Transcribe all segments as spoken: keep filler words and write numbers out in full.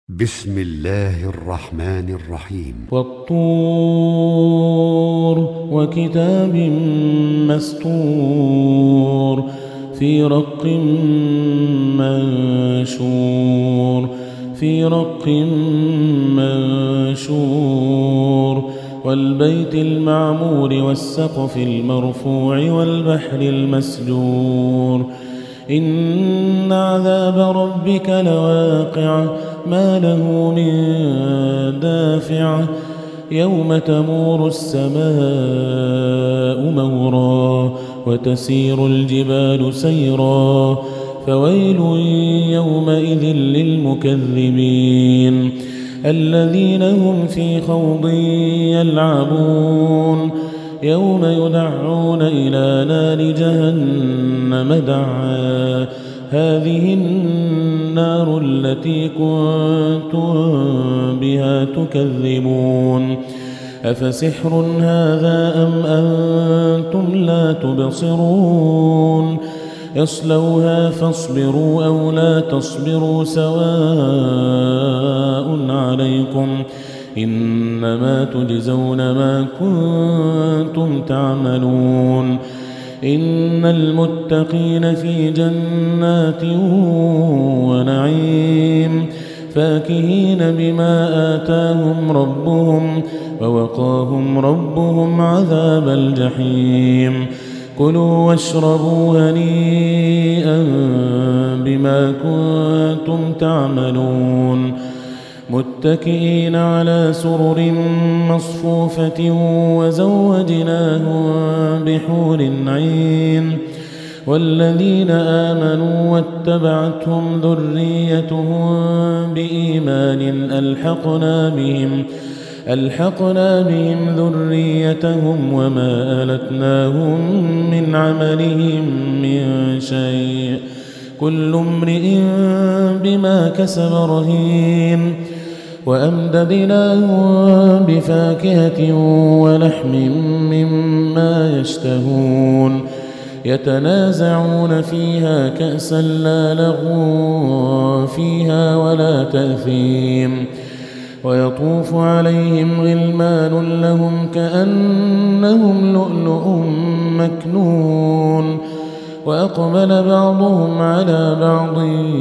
بسم الله الرحمن الرحيم. والطور وكتاب مسطور في رق منشور في رق منشور والبيت المعمور والسقف المرفوع والبحر المسجور إن عذاب ربك لواقع ما له من دافع يوم تمور السماء مورا وتسير الجبال سيرا فويل يومئذ للمكذبين الذين هم في خوض يلعبون يوم يدعون إلى نار جهنم دعا هذه النار التي كنتم بها تكذبون أفسحر هذا أم أنتم لا تبصرون اصلوها فاصبروا أو لا تصبروا سواء عليكم إنما تجزون ما كنتم تعملون إن المتقين في جنات ونعيم فاكهين بما آتاهم ربهم ووقاهم ربهم عذاب الجحيم كلوا واشربوا هنيئا بما كنتم تعملون متكئين على سرر مصفوفة وزوجناهم بحور عين والذين آمنوا واتبعتهم ذريتهم بإيمان ألحقنا بهم ألحقنا بهم ذريتهم وما ألتناهم من عملهم من شيء كل امرئ بما كسب رهين وأمددناهم بفاكهة ولحم مما يشتهون يتنازعون فيها كأسا لا لغو فيها ولا تأثيم ويطوف عليهم غلمان لهم كأنهم لؤلؤ مكنون وأقبل بعضهم على بعض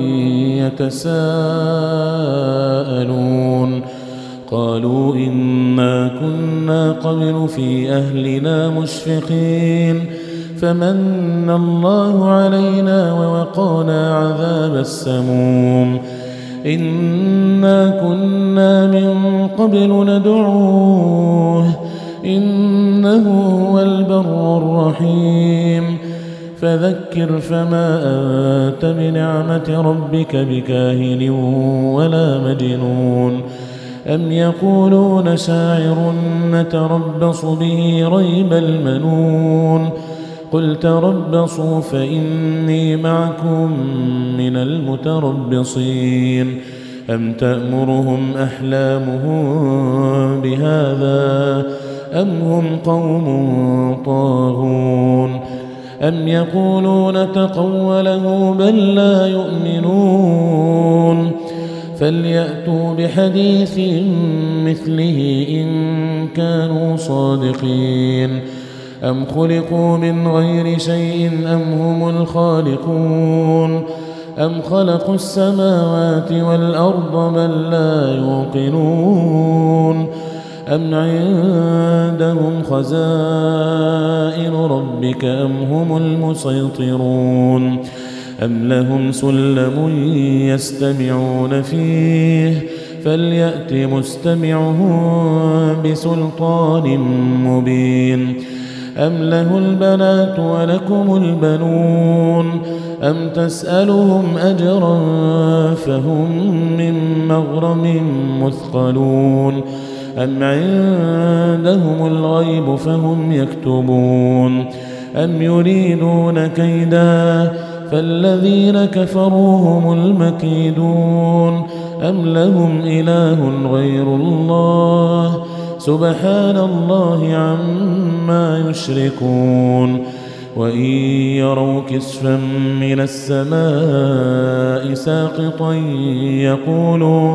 يتساءلون قالوا إنا كنا قبل في أهلنا مشفقين فمن الله علينا ووقانا عذاب السموم إنا كنا من قبل ندعوه إنه هو البر الرحيم فذكر فما أنت بنعمة ربك بكاهن ولا مجنون أم يقولون شاعر نتربص به ريب المنون قل تربصوا فإني معكم من المتربصين أم تأمرهم أحلامهم بهذا أم هم قوم طاغون أم يقولون تقوله بل لا يؤمنون فليأتوا بحديث مثله إن كانوا صادقين أم خلقوا من غير شيء أم هم الخالقون أم خلقوا السماوات والأرض بل لا يوقنون أم عندهم خزائن ربك أم هم المسيطرون أم لهم سلم يستمعون فيه فليأت مستمعهم بسلطان مبين أم له البنات ولكم البنون أم تسألهم أجرا فهم من مغرم مثقلون أم عندهم الغيب فهم يكتبون أم يريدون كيدا فالذين كفروا هم المكيدون أم لهم إله غير الله سبحان الله عما يشركون وإن يروا كسفا من السماء ساقطا يقولوا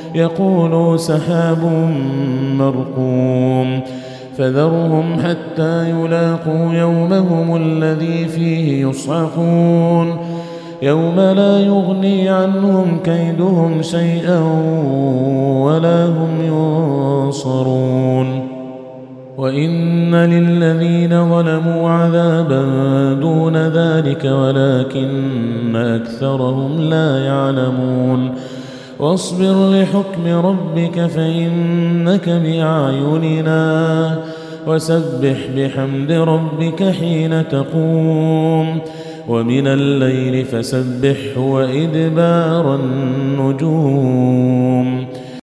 يقولوا سحاب مرقوم فذرهم حتى يلاقوا يومهم الذي فيه يصعقون يوم لا يغني عنهم كيدهم شيئا ولا هم ينصرون وإن للذين ظلموا عذابا دون ذلك ولكن أكثرهم لا يعلمون واصبر لحكم ربك فإنك بأعيننا وسبح بحمد ربك حين تقوم ومن الليل فسبحه وإدبار النجوم